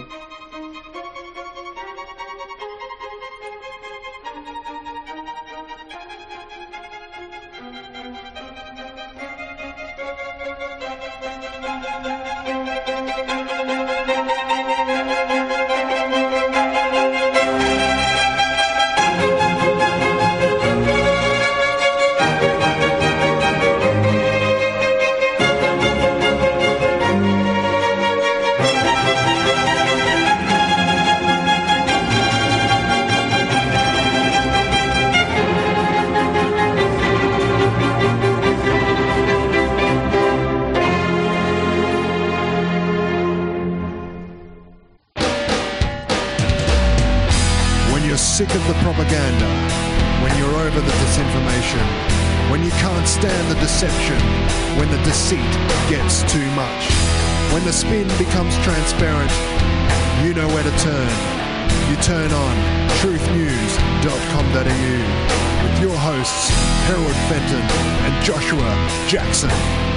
sick of the propaganda, when you're over the disinformation, when you can't stand the deception, when the deceit gets too much, when the spin becomes transparent, you know where to turn. You turn on truth news dot com dot a u with your hosts Harold Fenton and Joshua Jackson.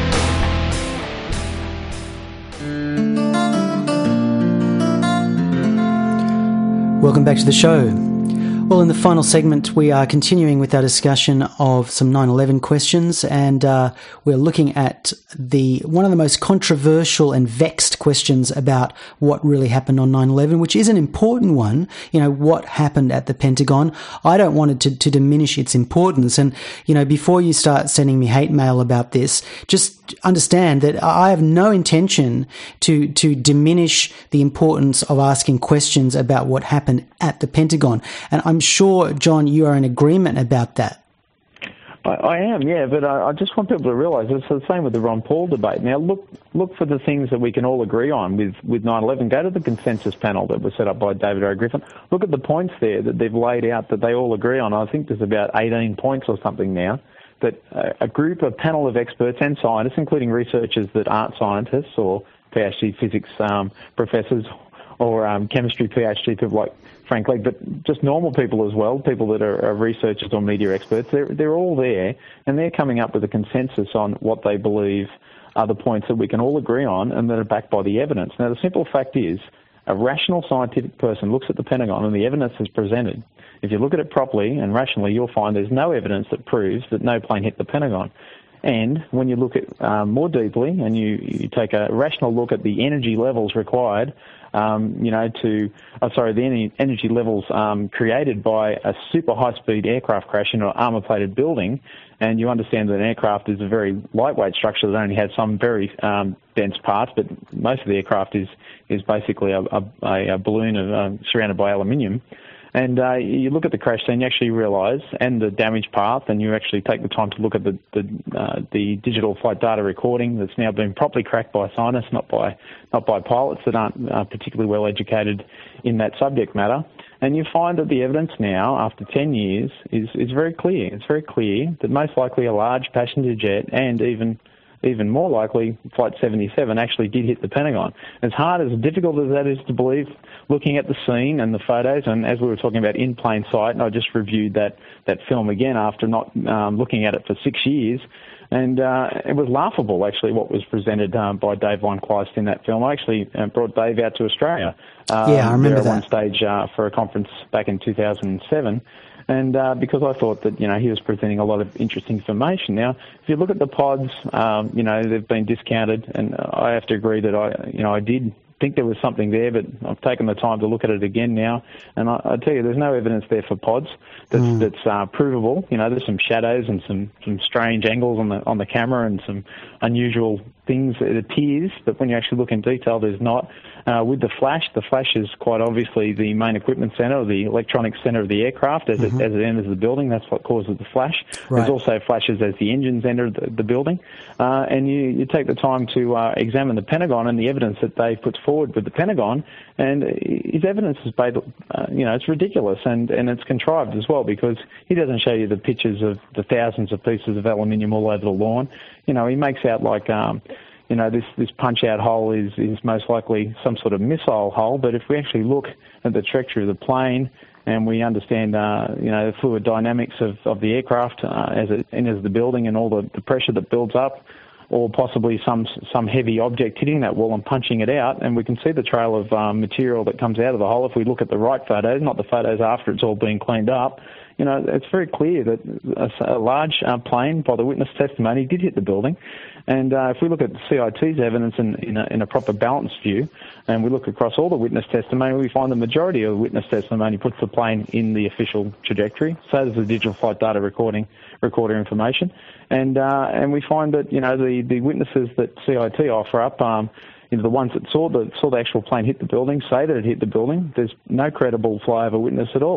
Welcome back to the show. Well, in the final segment, we are continuing with our discussion of some nine eleven questions, and uh, we're looking at the one of the most controversial and vexed questions about what really happened on nine eleven, which is an important one. You know, what happened at the Pentagon? I don't want it to, to diminish its importance. And, you know, before you start sending me hate mail about this, just understand that I have no intention to to diminish the importance of asking questions about what happened at the Pentagon. And I'm sure, John, you are in agreement about that. I, I am, yeah, but I, I just want people to realise it's the same with the Ron Paul debate. Now, look look for the things that we can all agree on with, with nine eleven. Go to the consensus panel that was set up by David O. Griffin. Look at the points there that they've laid out that they all agree on. I think there's about eighteen points or something now. That a group, a panel of experts and scientists, including researchers that aren't scientists or PhD physics um, professors or um, chemistry PhD people like Frank Legg, but just normal people as well, people that are, are researchers or media experts, they're, they're all there, and they're coming up with a consensus on what they believe are the points that we can all agree on and that are backed by the evidence. Now, the simple fact is, a rational scientific person looks at the Pentagon and the evidence is presented. If you look at it properly and rationally, you'll find there's no evidence that proves that no plane hit the Pentagon. And when you look at um, more deeply and you, you take a rational look at the energy levels required, um, you know, to, oh, sorry, the energy levels um, created by a super high-speed aircraft crash in an armor-plated building, and you understand that an aircraft is a very lightweight structure that only has some very um, dense parts, but most of the aircraft is, is basically a, a, a balloon of, uh, surrounded by aluminium. And uh, you look at the crash scene, you actually realise, and the damage path, and you actually take the time to look at the the, uh, the digital flight data recording that's now been properly cracked by scientists, not by not by pilots that aren't uh, particularly well educated in that subject matter. And you find that the evidence now, after ten years, is, is very clear. It's very clear that most likely a large passenger jet and even even more likely, Flight seventy-seven actually did hit the Pentagon. As hard, as difficult as that is to believe, looking at the scene and the photos, and as we were talking about in plain sight, and I just reviewed that, that film again after not um, looking at it for six years, and uh, it was laughable, actually, what was presented um, by Dave Von Kleist in that film. I actually uh, brought Dave out to Australia. Um, yeah, I remember there that. at one stage uh, for a conference back in two thousand seven. And uh, because I thought that, you know, he was presenting a lot of interesting information. Now, if you look at the pods, um, you know, they've been discounted, and I have to agree that I, you know, I did think there was something there, but I've taken the time to look at it again now, and I, I tell you, there's no evidence there for pods that's, mm. that's uh, provable. You know, there's some shadows and some, some strange angles on the on the camera and some unusual things, it appears, but when you actually look in detail, there's not. Uh, with the flash, the flash is quite obviously the main equipment center, or the electronics center of the aircraft as, mm-hmm. it, as it enters the building. That's what causes the flash. Right. There's also flashes as the engines enter the, the building. Uh, and you, you take the time to uh, examine the Pentagon and the evidence that they put forward with the Pentagon, and his evidence is, based, uh, you know, it's ridiculous, and, and it's contrived as well, because he doesn't show you the pictures of the thousands of pieces of aluminium all over the lawn. You know, he makes out like... Um, You know, this, this punch-out hole is, is most likely some sort of missile hole, but if we actually look at the trajectory of the plane and we understand, uh, you know, the fluid dynamics of, of the aircraft uh, as it enters the building and all the, the pressure that builds up, or possibly some some heavy object hitting that wall and punching it out, and we can see the trail of um, material that comes out of the hole if we look at the right photos, not the photos after it's all been cleaned up. You know, it's very clear that a, a large uh, plane, by the witness testimony, did hit the building. And uh, if we look at the C I T's evidence in, in, a, in a proper balanced view, and we look across all the witness testimony, we find the majority of the witness testimony puts the plane in the official trajectory. So does the digital flight data recording recorder information. And uh, and we find that, you know, the, the witnesses that C I T offer up, um, you know, the ones that saw the saw the actual plane hit the building, say that it hit the building. There's no credible flyover witness at all.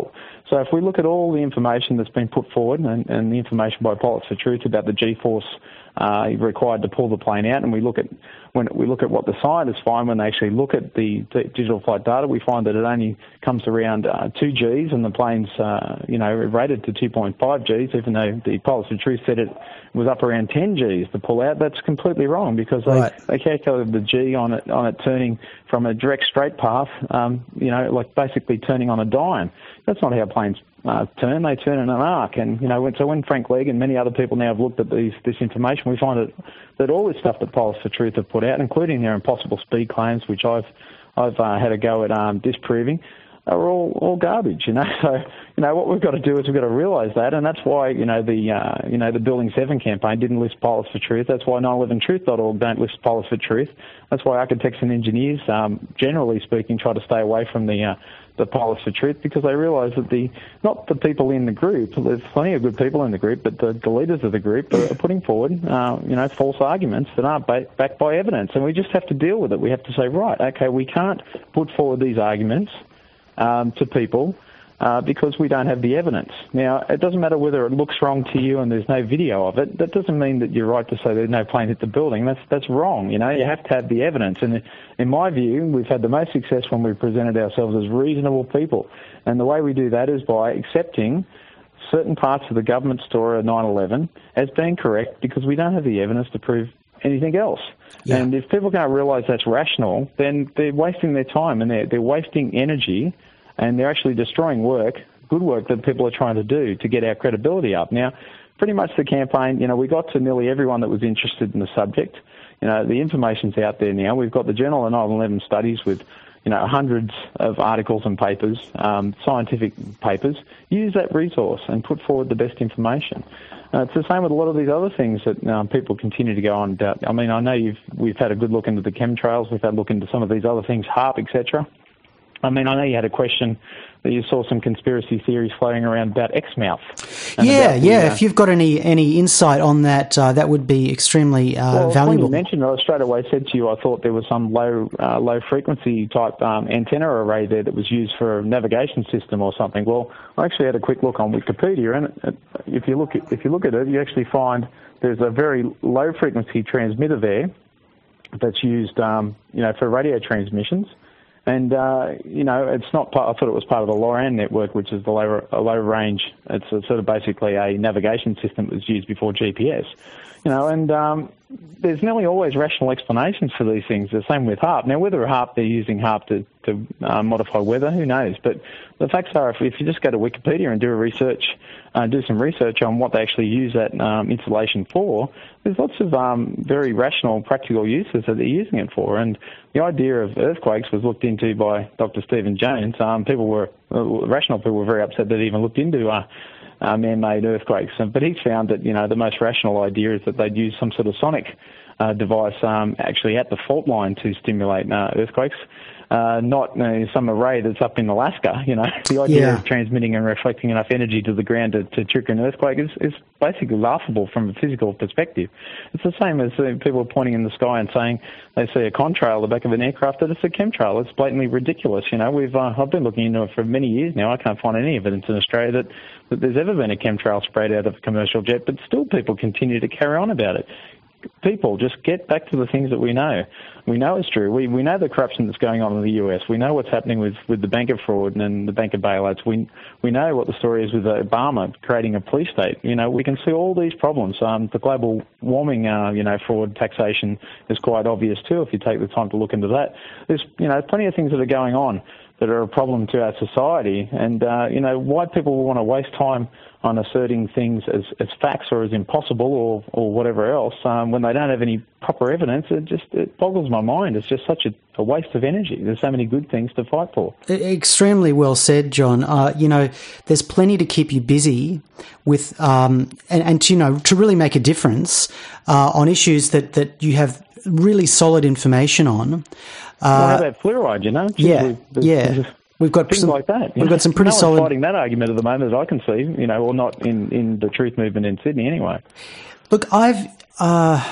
So if we look at all the information that's been put forward and, and the information by Pilots for Truth about the G-force uh, required to pull the plane out, and we look at when we look at what the scientists find when they actually look at the, the digital flight data, we find that it only comes around uh, two Gs, and the plane's uh, you know rated to two point five Gs, even though the Pilots for Truth said it was up around ten Gs to pull out. That's completely wrong because they, right. they calculated the G on it on it turning from a direct straight path, um, you know, like basically turning on a dime. That's not how planes uh, turn. They turn in an arc. And, you know, when, so when Frank Legg and many other people now have looked at these, this information, we find that, that all this stuff that Pilots for Truth have put out, including their impossible speed claims, which I've I've uh, had a go at um, disproving, are all, all garbage, you know. So, you know, what we've got to do is we've got to realise that, and that's why, you know, the uh, you know the Building seven campaign didn't list Pilots for Truth. That's why nine eleven truth dot org don't list Pilots for Truth. That's why architects and engineers, um, generally speaking, try to stay away from the uh, the Pilots for Truth, because they realise that the not the people in the group, there's plenty of good people in the group, but the, the leaders of the group are, are putting forward, uh, you know, false arguments that aren't ba- backed by evidence, and we just have to deal with it. We have to say, right, okay, we can't put forward these arguments Um, to people uh, because we don't have the evidence. Now, it doesn't matter whether it looks wrong to you and there's no video of it. That doesn't mean that you're right to say there's no plane hit the building. That's that's wrong. You know, you have to have the evidence. And in my view, we've had the most success when we've presented ourselves as reasonable people. And the way we do that is by accepting certain parts of the government story of nine eleven as being correct, because we don't have the evidence to prove anything else. Yeah. And if people can't realise that's rational, then they're wasting their time and they're, they're wasting energy, and they're actually destroying work, good work that people are trying to do to get our credibility up. Now, pretty much the campaign, you know, we got to nearly everyone that was interested in the subject. You know, the information's out there now. We've got the Journal of nine eleven Studies with, you know, hundreds of articles and papers, um, scientific papers. Use that resource and put forward the best information. Uh, it's the same with a lot of these other things that um, people continue to go on about. I mean, I know you've we've had a good look into the chemtrails. We've had a look into some of these other things, HAARP, et cetera. I mean, I know you had a question that you saw some conspiracy theories floating around about Exmouth. Yeah, about the, yeah. Uh, if you've got any any insight on that, uh, that would be extremely uh, well, valuable. When you mentioned it, I straight away said to you I thought there was some low uh, low frequency type um, antenna array there that was used for a navigation system or something. Well, I actually had a quick look on Wikipedia, and it, if you look at, if you look at it, you actually find there's a very low frequency transmitter there that's used, um, you know, for radio transmissions. And, uh, you know, it's not part, I thought it was part of the LORAN network, which is the low, a low range. It's a, sort of basically a navigation system that was used before G P S. You know, and um, there's nearly always rational explanations for these things. The same with HAARP. Now, whether HAARP, they're using HAARP to, to uh, modify weather, who knows? But the facts are, if, if you just go to Wikipedia and do a research, uh, do some research on what they actually use that um, installation for, there's lots of um, very rational, practical uses that they're using it for. And the idea of earthquakes was looked into by Doctor Stephen Jones. Um, people were, uh, rational people were very upset that they even looked into uh, uh, man-made earthquakes. But he's found that, you know, the most rational idea is that they'd use some sort of sonic uh, device um, actually at the fault line to stimulate uh, earthquakes. Uh, not uh, some array that's up in Alaska, you know. The idea yeah. of transmitting and reflecting enough energy to the ground to, to trigger an earthquake is, is basically laughable from a physical perspective. It's the same as uh, people pointing in the sky and saying they see a contrail at the back of an aircraft that it's a chemtrail. It's blatantly ridiculous, you know. We've uh, I've been looking into it for many years now. I can't find any evidence in Australia that, that there's ever been a chemtrail sprayed out of a commercial jet, but still people continue to carry on about it. People, just get back to the things that we know. We know it's true. We we know the corruption that's going on in the U S. We know what's happening with, with the bank of fraud and the bank of bailouts. We we know what the story is with Obama creating a police state. You know, we can see all these problems. Um, the global warming, uh, you know, fraud, taxation is quite obvious too if you take the time to look into that. There's, you know, plenty of things that are going on that are a problem to our society. And, uh, you know, why people will want to waste time on asserting things as, as facts or as impossible or, or whatever else um, when they don't have any proper evidence, it just it boggles my mind. It's just such a, a waste of energy. There's so many good things to fight for. Extremely well said, John. Uh, you know, there's plenty to keep you busy with um, and, and, you know, to really make a difference uh, on issues that, that you have really solid information on. Uh, well, how about fluoride, you know? Yeah, there's, yeah. There's we've got things some, like that. We've know? got some pretty no solid... one's fighting that argument at the moment, as I can see, you know, or not in, in the truth movement in Sydney anyway. Look, I've... Uh,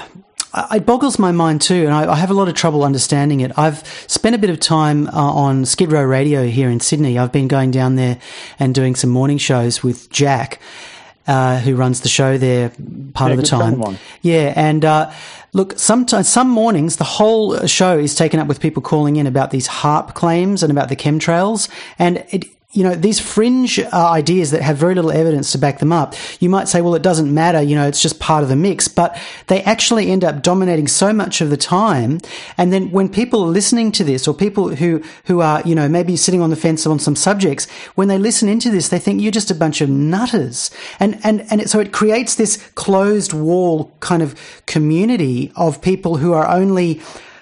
it boggles my mind too, and I, I have a lot of trouble understanding it. I've spent a bit of time uh, on Skid Row Radio here in Sydney. I've been going down there and doing some morning shows with Jack, uh, who runs the show there part yeah, of the good time. friend of mine. Yeah, and uh, look, sometimes some mornings the whole show is taken up with people calling in about these HAARP claims and about the chemtrails, and it. You know, these fringe uh, ideas that have very little evidence to back them up, you might say, well, it doesn't matter, you know, it's just part of the mix. But they actually end up dominating so much of the time. And then when people are listening to this, or people who, who are, you know, maybe sitting on the fence on some subjects, when they listen into this, they think you're just a bunch of nutters. And, and, and it, so it creates this closed wall kind of community of people who are only...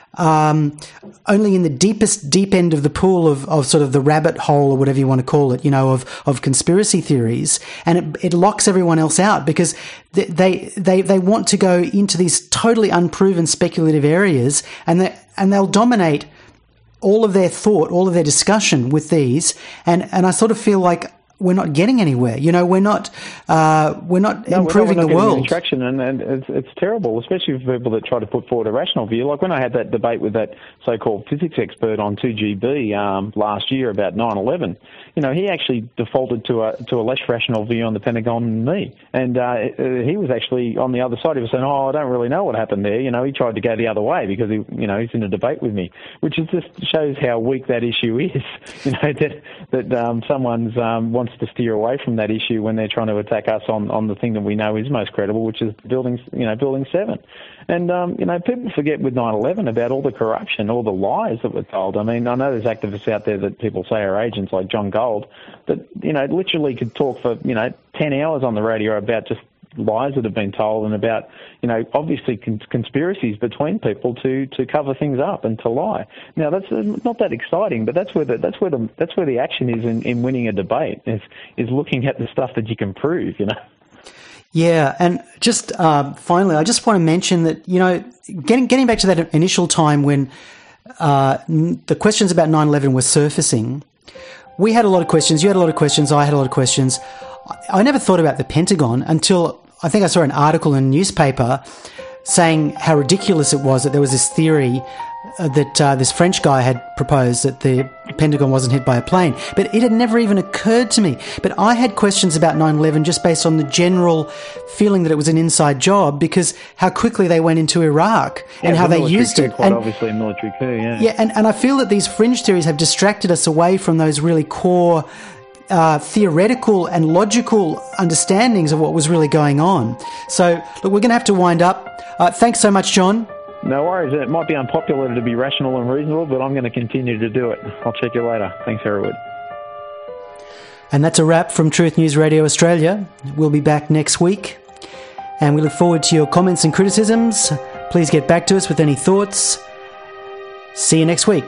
Um, only in the deepest, deep end of the pool of, of sort of the rabbit hole or whatever you want to call it, you know, of, of conspiracy theories. And it, it locks everyone else out because they, they, they want to go into these totally unproven speculative areas, and they, and they'll dominate all of their thought, all of their discussion with these. And, and I sort of feel like we're not getting anywhere. You know, we're not uh, we're not no, improving we're not, we're not the world. Any traction, and, and it's, it's terrible, especially for people that try to put forward a rational view. Like when I had that debate with that so-called physics expert on two G B um, last year about nine eleven, you know, he actually defaulted to a to a less rational view on the Pentagon than me, and uh, he was actually on the other side. He was saying, "Oh, I don't really know what happened there." You know, he tried to go the other way because he, you know, he's in a debate with me, which is just shows how weak that issue is. You know, that that um, someone's um, wants to steer away from that issue when they're trying to attack us on, on the thing that we know is most credible, which is building, you know, building seven. And, um, you know, people forget with nine eleven about all the corruption, all the lies that were told. I mean, I know there's activists out there that people say are agents like John Gold that, you know, literally could talk for, you know, ten hours on the radio about just lies that have been told and about, you know, obviously cons- conspiracies between people to, to cover things up and to lie. Now that's not that exciting, but that's where the that's where the that's where the action is in, in winning a debate is is looking at the stuff that you can prove, you know. Yeah, and just uh, finally, I just want to mention that, you know, getting getting back to that initial time when uh, the questions about nine eleven were surfacing, we had a lot of questions. You had a lot of questions. I had a lot of questions. I never thought about the Pentagon until I think I saw an article in a newspaper saying how ridiculous it was that there was this theory uh, that uh, this French guy had proposed that the Pentagon wasn't hit by a plane. But it had never even occurred to me. But I had questions about nine eleven just based on the general feeling that it was an inside job because how quickly they went into Iraq yeah, and how they used coup, it. Quite and, obviously a military coup, yeah. Yeah, and, and I feel that these fringe theories have distracted us away from those really core Uh, theoretical and logical understandings of what was really going on. So, look, we're going to have to wind up. Uh, thanks so much, John. No worries. It might be unpopular to be rational and reasonable, but I'm going to continue to do it. I'll check you later. Thanks, Herwood. And that's a wrap from Truth News Radio Australia. We'll be back next week. And we look forward to your comments and criticisms. Please get back to us with any thoughts. See you next week.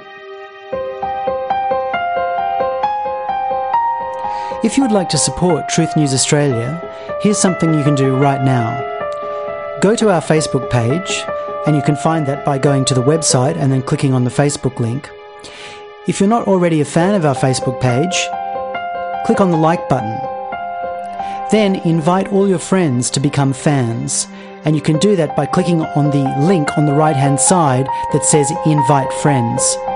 If you would like to support Truth News Australia, here's something you can do right now. Go to our Facebook page, and you can find that by going to the website and then clicking on the Facebook link. If you're not already a fan of our Facebook page, click on the like button. Then invite all your friends to become fans, and you can do that by clicking on the link on the right-hand side that says Invite Friends.